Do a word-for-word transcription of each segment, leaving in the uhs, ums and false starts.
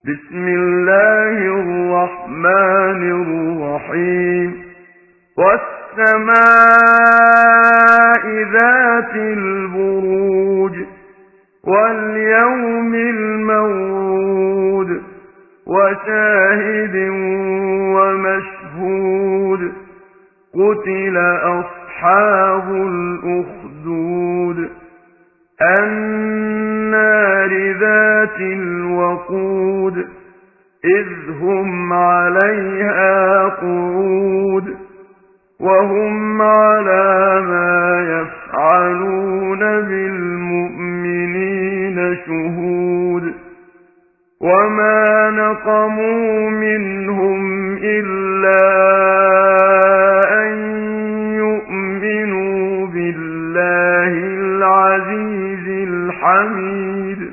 بسم الله الرحمن الرحيم والسماء ذات البروج واليوم الموعود وشاهد ومشهود قتل أصحاب الأخدود النار ذات الوقود إذ هم عليها قعود وهم على ما يفعلون بالمؤمنين شهود وما نقموا منهم إلا أن يؤمنوا بالله العزيز الحميد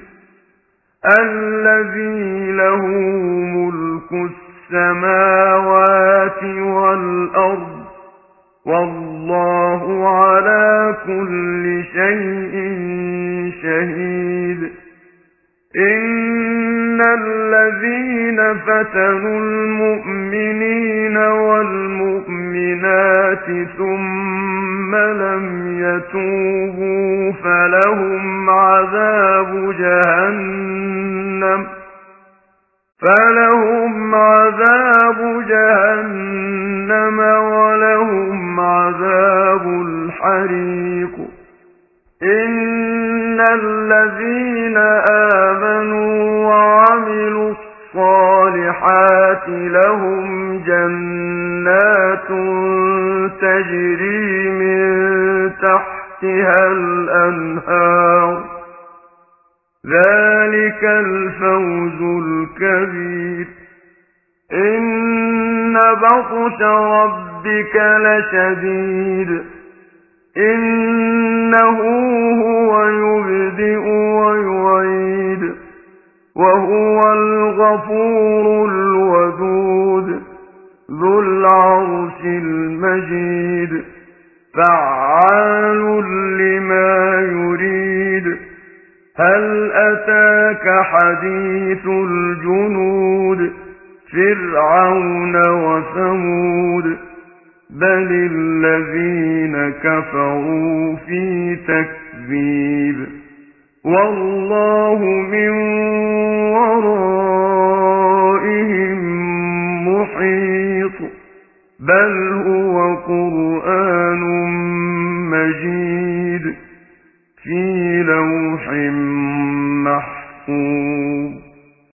الذي له ملك السماوات والأرض والله على كل شيء شهيد إن الذين فتنوا المؤمنين والمؤمنات ثم لم يتوبوا فلهم عذاب جهنم فلهم عذاب جهنم ولهم عذاب الحريق إن الذين آمنوا وعملوا الصالحات لهم جنات تجري من تحتها الأنهار ذلك الفوز الكبير إن بطش ربك لشديد إنه هو يبدئ ويعيد وهو الغفور الودود ذو العرش المجيد فعال لما يريد هل أتاك حديث الجنود فرعون وثمود بل الذين كفروا في تكذيب والله من ورائهم محيط بل هو قرآن مجيد في لوح محفوظ